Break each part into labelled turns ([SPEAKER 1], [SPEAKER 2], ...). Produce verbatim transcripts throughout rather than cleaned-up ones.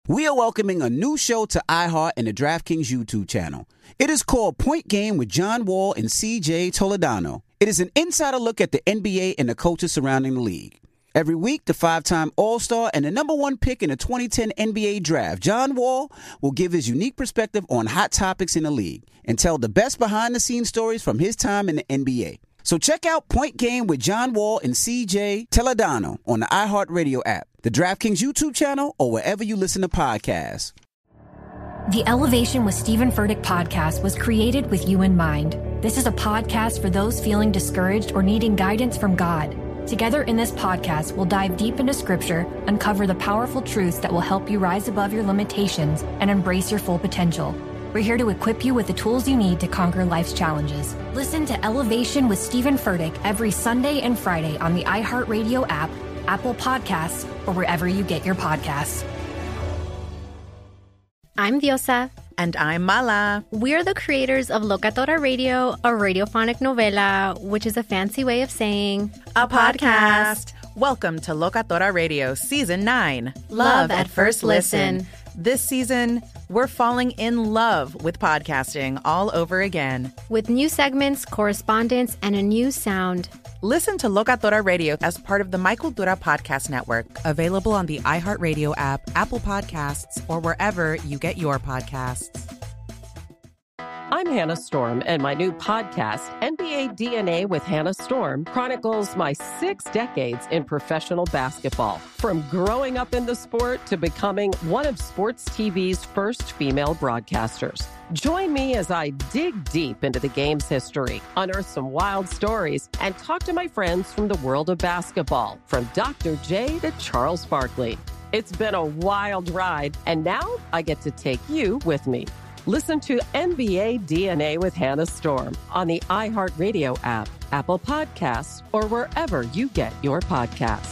[SPEAKER 1] We are welcoming a new show to iHeart and the DraftKings YouTube channel. It is called Point Game with John Wall and C J Toledano. It is an insider look at the N B A and the coaches surrounding the league. Every week, the five-time All-Star and the number one pick in the twenty ten N B A Draft, John Wall, will give his unique perspective on hot topics in the league and tell the best behind-the-scenes stories from his time in the N B A. So check out Point Game with John Wall and C J Toledano on the iHeartRadio app, the DraftKings YouTube channel, or wherever you listen to podcasts.
[SPEAKER 2] The Elevation with Stephen Furtick podcast was created with you in mind. This is a podcast for those feeling discouraged or needing guidance from God. Together in this podcast, we'll dive deep into Scripture, uncover the powerful truths that will help you rise above your limitations and embrace your full potential. We're here to equip you with the tools you need to conquer life's challenges. Listen to Elevation with Stephen Furtick every Sunday and Friday on the iHeartRadio app, Apple Podcasts, or wherever you get your podcasts.
[SPEAKER 3] I'm Diosa.
[SPEAKER 4] And I'm Mala.
[SPEAKER 3] We're the creators of Locatora Radio, a radiophonic novela, which is a fancy way of saying
[SPEAKER 4] a podcast. Welcome to Locatora Radio Season nine.
[SPEAKER 3] Love, love at First Listen. listen.
[SPEAKER 4] This season, we're falling in love with podcasting all over again.
[SPEAKER 3] With new segments, correspondence, and a new sound.
[SPEAKER 4] Listen to Locatora Radio as part of the My Cultura Podcast Network. Available on the iHeartRadio app, Apple Podcasts, or wherever you get your podcasts.
[SPEAKER 5] I'm Hannah Storm, and my new podcast, N B A D N A with Hannah Storm, chronicles my six decades in professional basketball. From growing up in the sport to becoming one of sports T V's first female broadcasters. Join me as I dig deep into the game's history, unearth some wild stories, and talk to my friends from the world of basketball, from Doctor J to Charles Barkley. It's been a wild ride, and now I get to take you with me. Listen to N B A D N A with Hannah Storm on the iHeartRadio app, Apple Podcasts, or wherever you get your podcasts.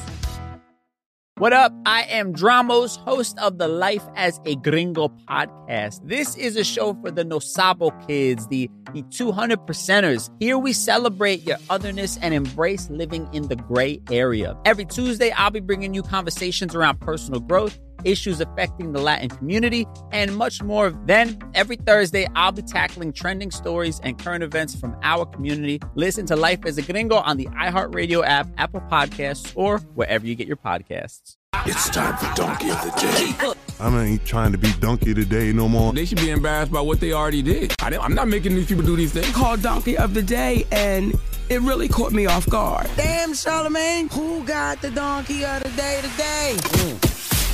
[SPEAKER 6] What up? I am Dramos, host of the Life as a Gringo podcast. This is a show for the No Sabo kids, the, the two hundred percenters. Here we celebrate your otherness and embrace living in the gray area. Every Tuesday, I'll be bringing you conversations around personal growth, issues affecting the Latin community, and much more. Then, every Thursday, I'll be tackling trending stories and current events from our community. Listen to Life as a Gringo on the iHeartRadio app, Apple Podcasts, or wherever you get your podcasts.
[SPEAKER 7] It's time for Donkey of the Day. I ain't trying to be Donkey of the Day no more.
[SPEAKER 8] They should be embarrassed by what they already did. I I'm not making these people do these things.
[SPEAKER 9] Called Donkey of the Day, and it really caught me off guard.
[SPEAKER 10] Damn, Charlamagne, who got the Donkey of the Day today? Mm.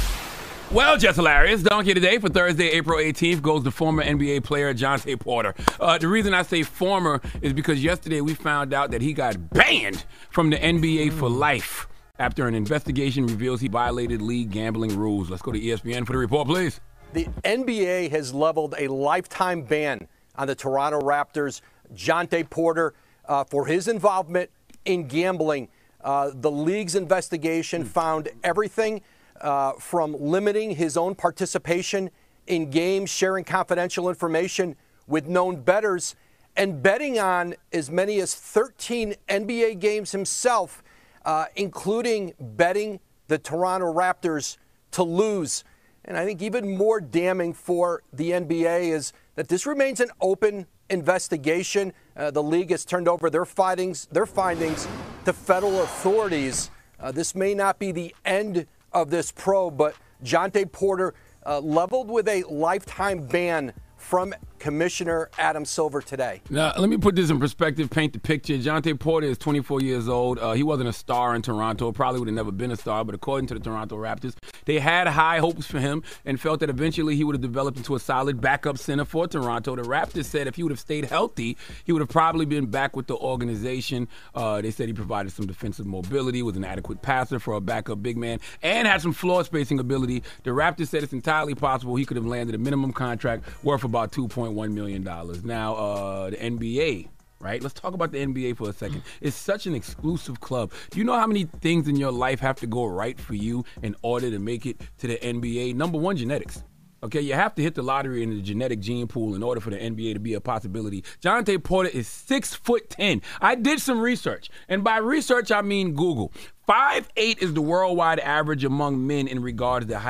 [SPEAKER 8] Well, just hilarious. Donkey of the Day for Thursday, April eighteenth goes to former N B A player Jontay Porter. Uh, the reason I say former is because yesterday we found out that he got banned from the N B A for life after an investigation reveals he violated league gambling rules. Let's go to E S P N for the report, please.
[SPEAKER 11] The N B A has leveled a lifetime ban on the Toronto Raptors' Jontay Porter uh, for his involvement in gambling. Uh, the league's investigation found everything Uh, from limiting his own participation in games, sharing confidential information with known bettors, and betting on as many as thirteen N B A games himself, uh, including betting the Toronto Raptors to lose. And I think even more damning for the N B A is that this remains an open investigation. Uh, the league has turned over their findings, their findings to federal authorities. Uh, this may not be the end of this probe, but Jontay Porter uh, leveled with a lifetime ban from Commissioner Adam Silver today.
[SPEAKER 8] Now, let me put this in perspective, paint the picture. Jontay Porter is twenty-four years old. Uh, he wasn't a star in Toronto, probably would have never been a star, but according to the Toronto Raptors, they had high hopes for him and felt that eventually he would have developed into a solid backup center for Toronto. The Raptors said if he would have stayed healthy, he would have probably been back with the organization. Uh, they said he provided some defensive mobility, was an adequate passer for a backup big man, and had some floor spacing ability. The Raptors said it's entirely possible he could have landed a minimum contract worth about two point one million dollars. Now, uh, the N B A, right? Let's talk about the N B A for a second. It's such an exclusive club. Do you know how many things in your life have to go right for you in order to make it to the N B A? Number one, genetics. Okay, you have to hit the lottery in the genetic gene pool in order for the N B A to be a possibility. Jontay Porter is six foot ten. I did some research, and by research I mean Google. five eight is the worldwide average among men in regards to height.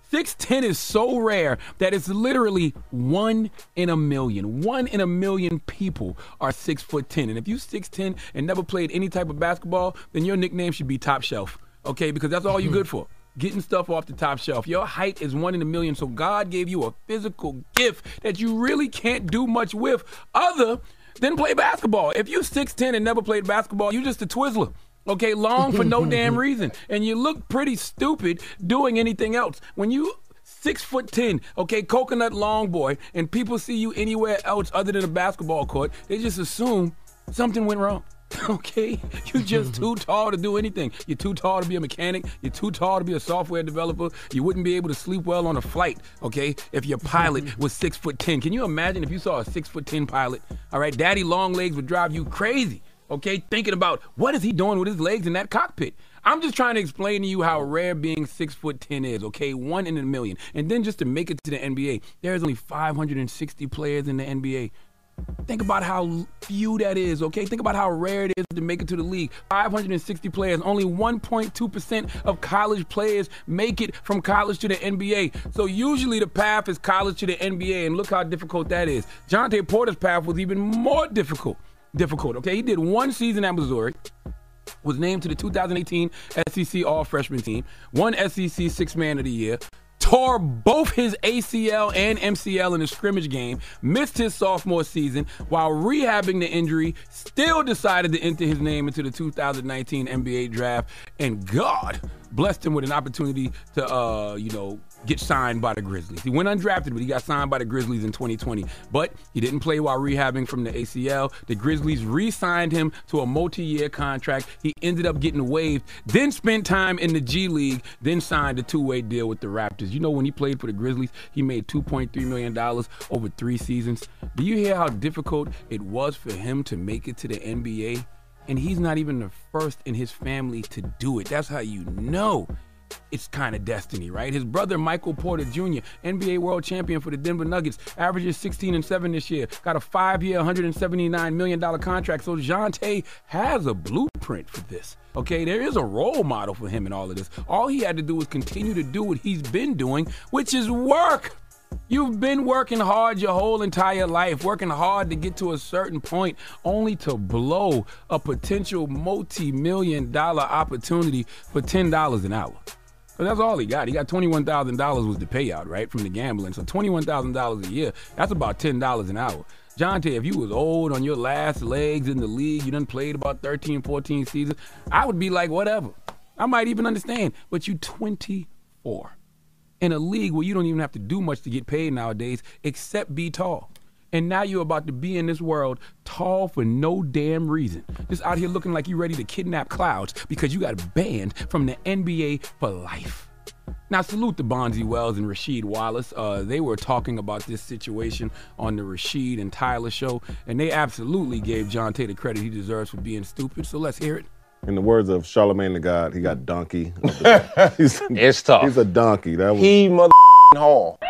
[SPEAKER 8] six ten is so rare that it's literally one in a million. One in a million people are six foot ten. And if you six ten and never played any type of basketball, then your nickname should be Top Shelf, okay? Because that's all you're good for. Getting stuff off the top shelf. Your height is one in a million, so God gave you a physical gift that you really can't do much with other than play basketball. If you six ten and never played basketball, you just a Twizzler. Okay, long for no damn reason. And you look pretty stupid doing anything else. When you six foot ten, okay, coconut long boy, and people see you anywhere else other than a basketball court, they just assume something went wrong. Okay, you're just too tall to do anything. You're too tall to be a mechanic. You're too tall to be a software developer. You wouldn't be able to sleep well on a flight, okay, if your pilot was six foot ten. Can you imagine if you saw a six foot ten pilot? All right, daddy long legs would drive you crazy, okay, thinking about what is he doing with his legs in that cockpit. I'm just trying to explain to you how rare being six foot ten is, okay, one in a million. And then just to make it to the N B A, there's only five hundred sixty players in the N B A. Think about how few that is, okay? Think about how rare it is to make it to the league. five hundred sixty players, only one point two percent of college players make it from college to the N B A. So usually the path is college to the N B A, and look how difficult that is. Jontay Porter's path was even more difficult. Difficult, okay? He did one season at Missouri, was named to the two thousand eighteen S E C All-Freshman team, won S E C Sixth Man of the Year, tore both his A C L and M C L in a scrimmage game, missed his sophomore season while rehabbing the injury, still decided to enter his name into the two thousand nineteen N B A draft, and God blessed him with an opportunity to, uh, you know, get signed by the Grizzlies. He went undrafted, but he got signed by the Grizzlies in twenty twenty. But he didn't play while rehabbing from the A C L. The Grizzlies re-signed him to a multi-year contract. He ended up getting waived, then spent time in the G League, then signed a two-way deal with the Raptors. You know, when he played for the Grizzlies, he made two point three million dollars over three seasons. Do you hear how difficult it was for him to make it to the N B A? And he's not even the first in his family to do it. That's how you know it's kind of destiny, right? His brother, Michael Porter Junior, N B A world champion for the Denver Nuggets, averages sixteen and seven this year, got a five-year, one hundred seventy-nine million dollars contract. So Jontay has a blueprint for this, okay? There is a role model for him in all of this. All he had to do was continue to do what he's been doing, which is work. You've been working hard your whole entire life, working hard to get to a certain point, only to blow a potential multi-million dollar opportunity for ten dollars an hour. So that's all he got. He got twenty-one thousand dollars was the payout, right, from the gambling. So twenty-one thousand dollars a year, that's about ten dollars an hour. Jontay, if you was old on your last legs in the league, you done played about thirteen, fourteen seasons, I would be like, whatever. I might even understand. But you twenty-four. In a league where you don't even have to do much to get paid nowadays except be tall. And now you're about to be in this world tall for no damn reason. Just out here looking like you're ready to kidnap clouds because you got banned from the N B A for life. Now, salute to Bonzi Wells and Rasheed Wallace. Uh, they were talking about this situation on the Rasheed and Tyler show, and they absolutely gave Jontay the credit he deserves for being stupid. So let's hear it.
[SPEAKER 7] In the words of Charlemagne the God, he got donkey. he's,
[SPEAKER 12] it's tough.
[SPEAKER 7] He's a donkey. That was
[SPEAKER 12] he mother hall.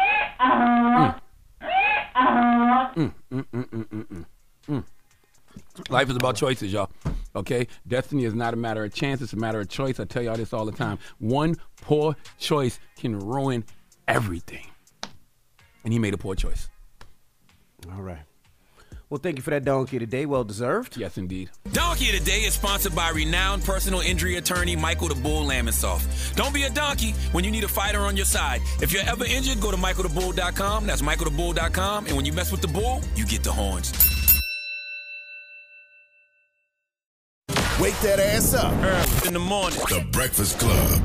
[SPEAKER 8] Mm. Mm, mm, mm, mm, mm, mm, mm. Life is about choices, y'all. Okay? Destiny is not a matter of chance. It's a matter of choice. I tell y'all this all the time. One poor choice can ruin everything. And he made a poor choice.
[SPEAKER 1] All right. Well, thank you for that donkey today. Well deserved.
[SPEAKER 8] Yes, indeed.
[SPEAKER 13] Donkey Today is sponsored by renowned personal injury attorney Michael the Bull Lamonsoff. Don't be a donkey when you need a fighter on your side. If you're ever injured, go to michael the bull dot com. That's michael the bull dot com. And when you mess with the bull, you get the horns.
[SPEAKER 14] Wake that ass up.
[SPEAKER 13] Early in the morning.
[SPEAKER 14] The Breakfast Club.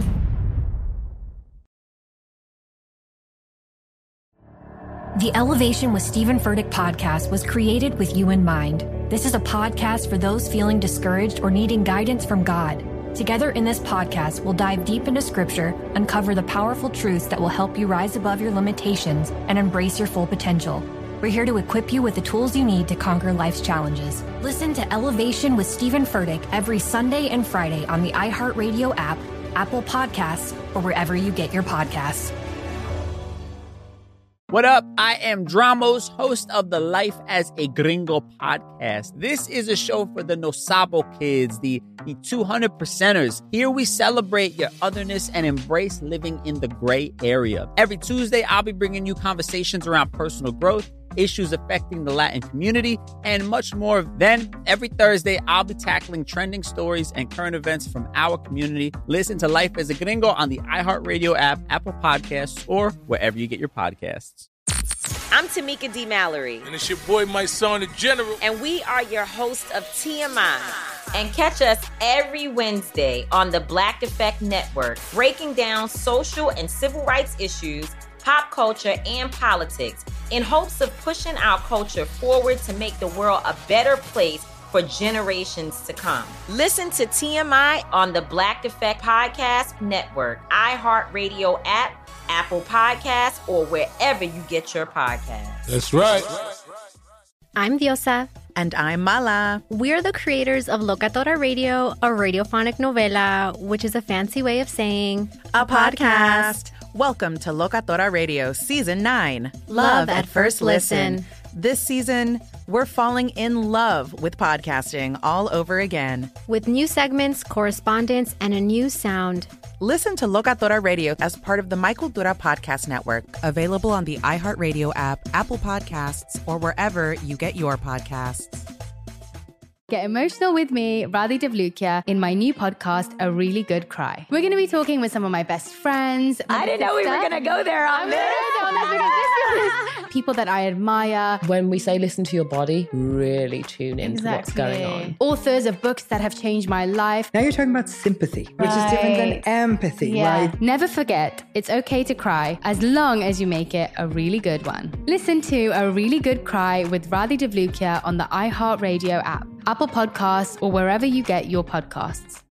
[SPEAKER 2] The Elevation with Stephen Furtick podcast was created with you in mind. This is a podcast for those feeling discouraged or needing guidance from God. Together in this podcast, we'll dive deep into scripture, uncover the powerful truths that will help you rise above your limitations and embrace your full potential. We're here to equip you with the tools you need to conquer life's challenges. Listen to Elevation with Stephen Furtick every Sunday and Friday on the iHeartRadio app, Apple Podcasts, or wherever you get your podcasts.
[SPEAKER 6] What up? I am Dramos, host of the Life as a Gringo podcast. This is a show for the No Sabo kids, the, the two hundred percenters. Here we celebrate your otherness and embrace living in the gray area. Every Tuesday, I'll be bringing you conversations around personal growth, issues affecting the Latin community, and much more. Then, every Thursday, I'll be tackling trending stories and current events from our community. Listen to Life as a Gringo on the iHeartRadio app, Apple Podcasts, or wherever you get your podcasts.
[SPEAKER 12] I'm Tamika D. Mallory.
[SPEAKER 15] And it's your boy, my son, the General.
[SPEAKER 12] And we are your hosts of T M I. And catch us every Wednesday on the Black Effect Network, breaking down social and civil rights issues, pop culture, and politics in hopes of pushing our culture forward to make the world a better place for generations to come. Listen to T M I on the Black Effect Podcast Network, iHeartRadio app, Apple Podcasts, or wherever you get your podcasts.
[SPEAKER 15] That's right.
[SPEAKER 3] I'm Diosa.
[SPEAKER 4] And I'm Mala.
[SPEAKER 3] We're the creators of Locatora Radio, a radiophonic novela, which is a fancy way of saying
[SPEAKER 4] a podcast. Welcome to Locatora Radio Season nine.
[SPEAKER 3] Love at First Listen.
[SPEAKER 4] This season, we're falling in love with podcasting all over again.
[SPEAKER 3] With new segments, correspondence, and a new sound.
[SPEAKER 4] Listen to Locatora Radio as part of the Michael Dura Podcast Network, available on the iHeartRadio app, Apple Podcasts, or wherever you get your podcasts.
[SPEAKER 16] Get emotional with me, Radhi Devlukia, in my new podcast, A Really Good Cry. We're going to be talking with some of my best friends.
[SPEAKER 12] I didn't know we were going to go there on this.
[SPEAKER 16] People that I admire.
[SPEAKER 17] When we say listen to your body, really tune into exactly. what's going on.
[SPEAKER 16] Authors of books that have changed my life.
[SPEAKER 18] Now you're talking about sympathy, which right. is different than empathy,
[SPEAKER 16] yeah.
[SPEAKER 18] right?
[SPEAKER 16] Never forget, it's okay to cry as long as you make it a really good one. Listen to A Really Good Cry with Radhi Devlukia on the iHeartRadio app, Apple Podcasts, or wherever you get your podcasts.